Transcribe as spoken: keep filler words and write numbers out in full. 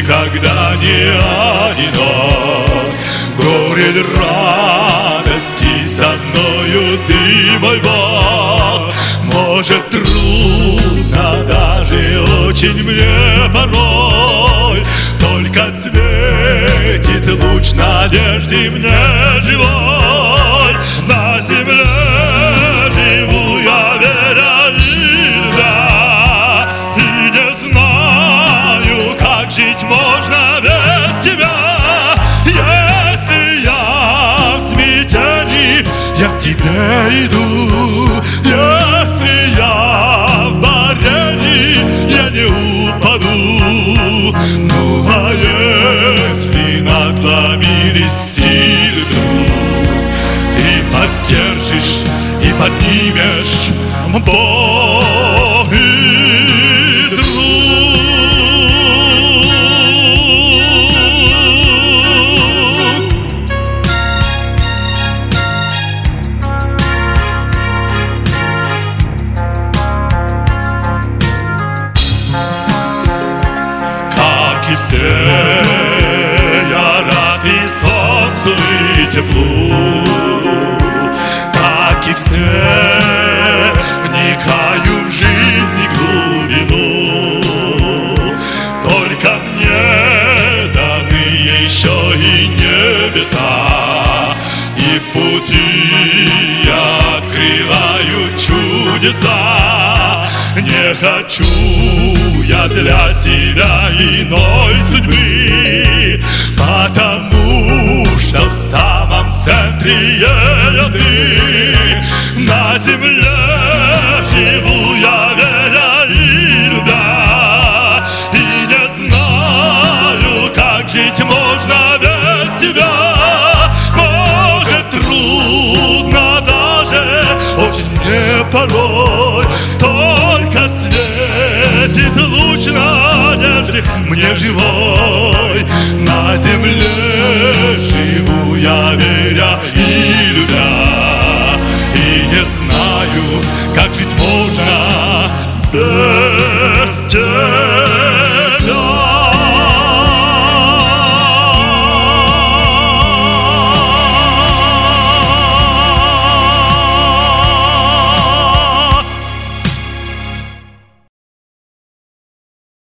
никогда не одинок. Горе или радости со мною ты, мой Бог. Может, трудно, даже очень мне порой, только светит луч надежды мне живой. На земле живу я, веря и любя, и не знаю, как жить можно без тебя. Если я в смятении, я к тебе иду. Если я в борении, я не упаду. Ну а если надломились силы вдруг, и поддержишь, и поднимешь, Бог и друг. Как и все, я рад и солнцу, и теплу. Как и все, вникаю в жизнь глубину. Только мне даны еще и небеса, и в пути я открываю чудеса. Не хочу я для себя иной судьбы, потому что в самом центре я ты. На земле живу я, веря и любя, и не знаю, как жить можно без тебя. Может, трудно даже, очень мне порой, только светит луч надежды мне живой. На земле живу я, веря и любя, и не знаю, как жить можно без